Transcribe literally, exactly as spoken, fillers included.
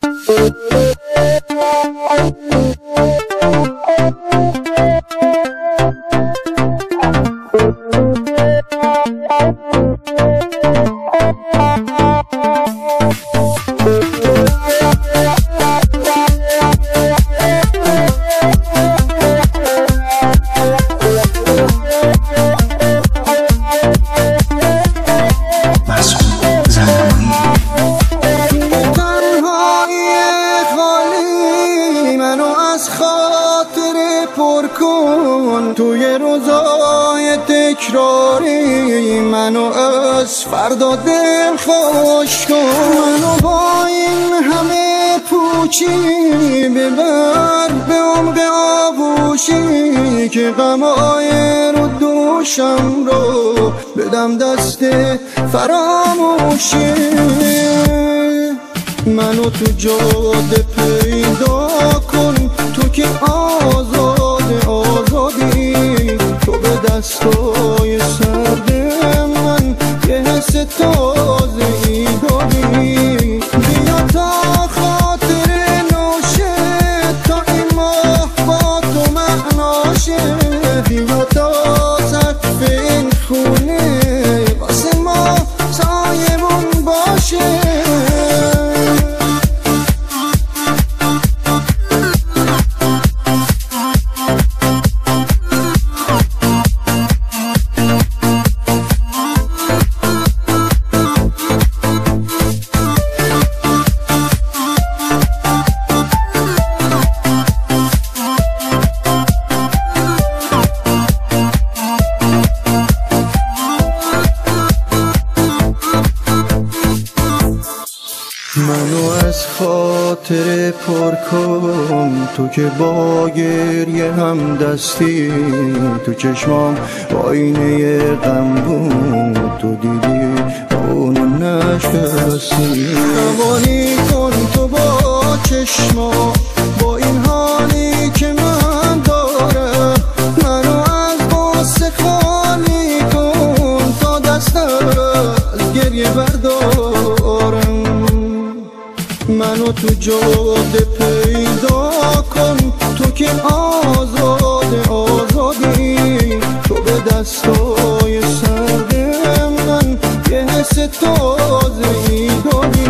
پر کن توی روزای تکراری، منو از فردا دل خوش کن. منو با این همه پوچی ببر به عمق آغوشی، که غمای رو دوشم رو بدم دست فراموشی. منو تو جاده پیدا کن، تو که آزاد آزادی، تو به دستای سرد من یه حس تازه ای دادی. بیا تا خاطر نوشه، تا این ماه با تو معناشه. بیا تا سقف این خونه واسه ما سایمون باشه. منو از خاطر پر کن، تو که با گریه هم دستی. تو چشمام آینه غم بود، تو دیدی اونو نشکستی. روانی کن تو با چشما، با این حالی که من دارم. منو از غصه خالی کن، تا دستم از گریه بردارم. منو تو جاده پیدا کن، تو که آزاد آزادی، تو به دستای سرد من یه حس تازه ای دادی.